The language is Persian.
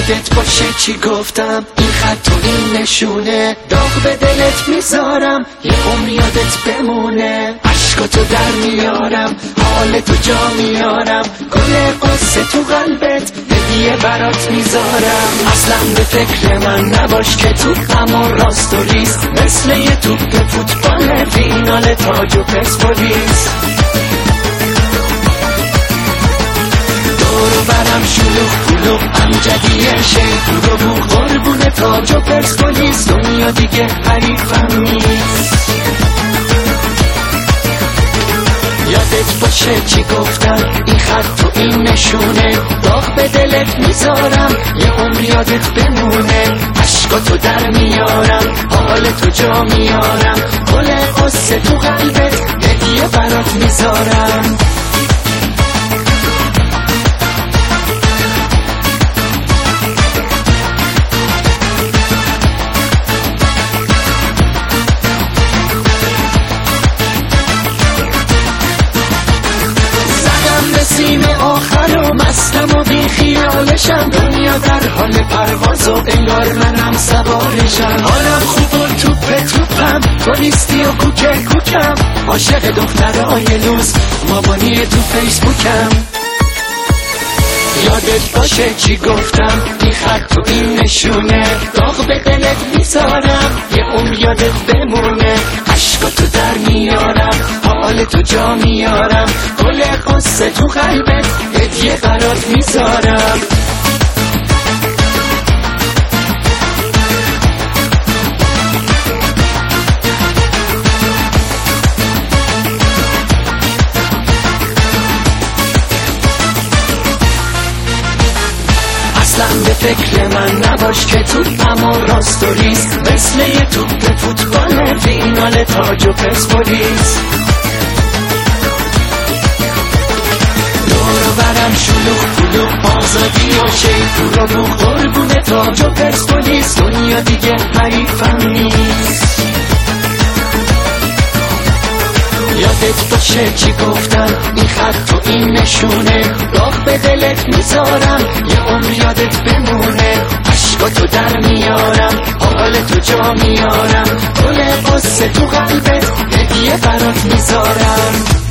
یادت باشه چی گفتم، این خط و این نشونه داغ به دلت میذارم، یه عمر یادت بمونه. عشقاتو در میارم، حال تو جا میارم، گل قصه تو قلبت هدیه برات میذارم. اصلا به فکر من نباش که تو غم و راست و ریز، مثل یه توپ فوتبال فینال تاج و پرسپولیس. دور و برم شلوغ پلوغ امجدیه شیخ رو بو، قربون تاج و پرسپولیس، دنیا دیگه حریفم نیست. یادت باشه چی گفتم، این خط و این نشونه داغ به دلت میذارم، یه عمر یادت بمونه. عشقاتو در میارم، حال تو جا میارم، گل قصه تو قلبت هدیه برات میذارم. سیم آخر و مستم و بی خیالشم، دنیا در حال پرواز و انگار منم سوارشم. حالم خوب و توپم، تو نیستی و کوکم، عاشق دخترای لوس مامانی تو فیسبوکم. یادت باشه چی گفتم، این خط و این نشونه داغ به دلت میذارم، یه عمر یادت بمونه. عشقاتو در میارم، حال تو جا میارم، گل قصه تو قلبت هدیه برات میذارم. اصلا به فکر من نباش که تو غم و راست و ریز، مثل یه توپ فوتبال فینال تاج و پرسپولیس. دور و برم شلوغ پلوغ آزادی و شیخ رو بو، قربون تاج و پرسپولیس، دنیا دیگه حریفم نیست. یادت باشه چی گفتم، این خط و این نشونه داغ به دلت میذارم، یه عمر یادت بمونه. عشقاتو در میارم، حال تو جا میارم، گل قصه تو قلبت هدیه برات میذارم.